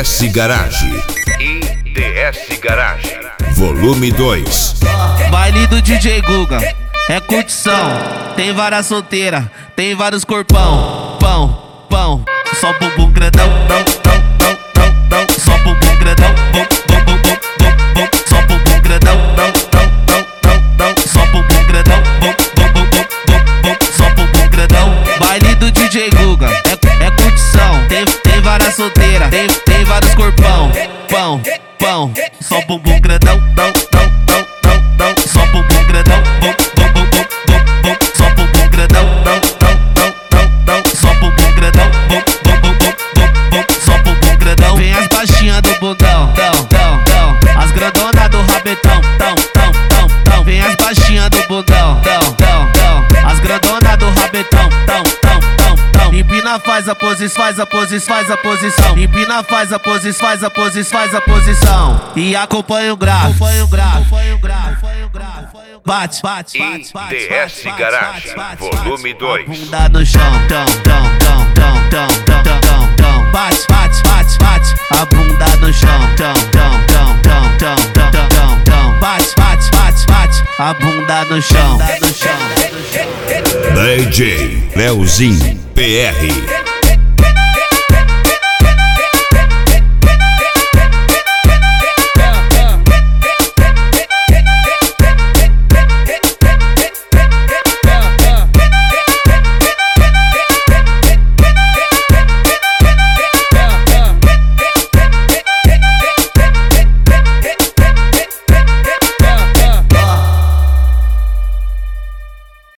IDS Garage. IDS Garage. Volume 2. Baile do DJ Guga, é curtição. Tem várias solteiras, tem vários corpão. Pão, pão, só bumbum grandão, não, não, não, não, não. Só bumbum grandão, bum, bum, bum, bum, bum, bum. Só bumbum grandão, não, não, não, não, não. Só bumbum grandão, bum, bum, bum, bum, bum, bum. Só bumbum grandão. Baile do DJ Guga, é curtição. Tem várias solteiras, tem vários corpão. Pão, pão, só bumbum grandão, não, não, não, não, não. Só bumbum grandão, bum, bum, bum, bum, bum, bum. Só bumbum grandão, não, não, não, não, não. Só bumbum grandão, bum, bum, bum, bum, bum, bum. Só bumbum grandão. Vem as baixinhas do bundão, tão, tão, tão. As grandonas do rabetão, tão, tão, tão, tão. Vem as baixinhas do bundão, tão, tão, tão. As grandonas do rabetão, tão, tão, tão, tão. Empina, faz a posição, faz a posição, faz a posição. Empina, faz a posição, faz a posição, faz a posição. E acompanha o grave, acompanha o grave, acompanha o grave, acompanha o grave. Bate, bate, bate, bate. IDS Garage. Volume 2. Bunda no chão, tão, tão, tão, tão, tão, tão, tão, tão. Bate, bate, bate, bate. A bunda no chão, tão, tão, tão, tão, tão, tão, tão, tão. Bate, bate, bate, bate. A bunda no chão, no chão. DJ Leozinho PR.